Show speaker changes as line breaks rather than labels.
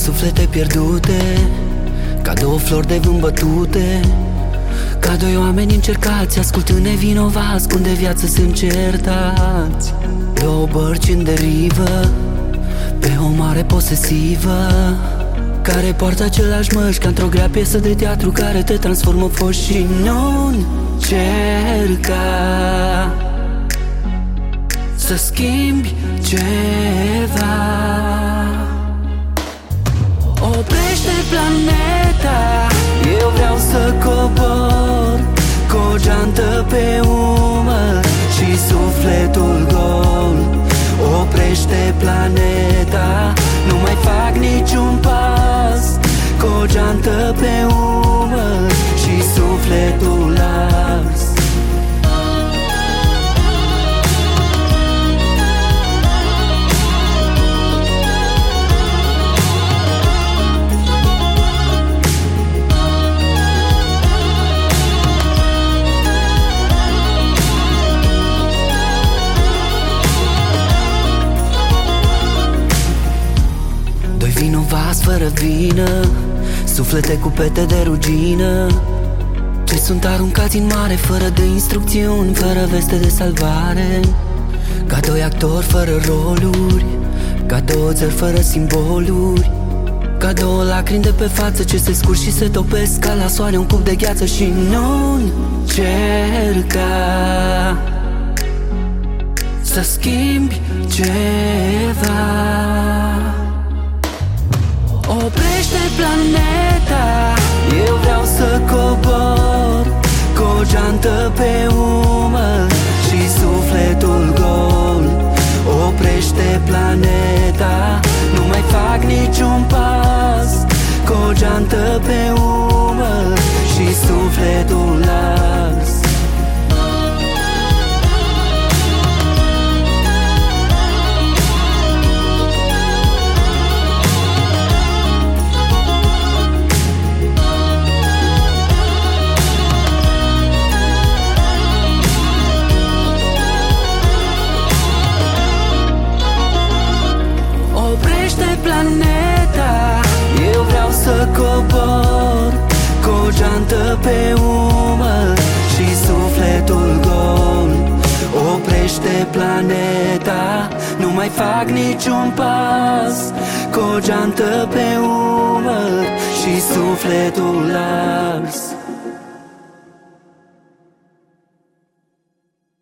suflete pierdute, ca două flori de vânt bătute, ca doi oameni încercați, ascultând nevinovați, cum de viață sunt certați. Două bărci în derivă, pe o mare posesivă, care poartă același măști, ca într-o grea piesă de teatru, care te transformă foști și nu încerca să schimbi ceva. Oprește planeta, eu vreau să cobor cu o geantă pe umăr și sufletul gol. Oprește planeta, nu mai fac niciun pas, cu o geantă pe umăr și sufletul ars. Vinovați fără vină, suflete cu pete de rugină, ce sunt aruncați în mare fără de instrucțiuni, fără veste de salvare, ca doi actori fără roluri, ca două țări fără simboluri, ca două lacrimi de pe față ce se scurg și se topesc ca la soare un cup de gheață. Și nu încerca să schimbi ceva. Oprește planeta, eu vreau să cobor cu o geantă pe umăr și sufletul gol. Oprește planeta, nu mai fac niciun pas, cu o geantă pe umăr și sufletul ars. Planeta, eu vreau să cobor cu o geantă pe umăr și sufletul gol. Oprește planeta, nu mai fac niciun pas, cu o geantă pe umăr și sufletul ars.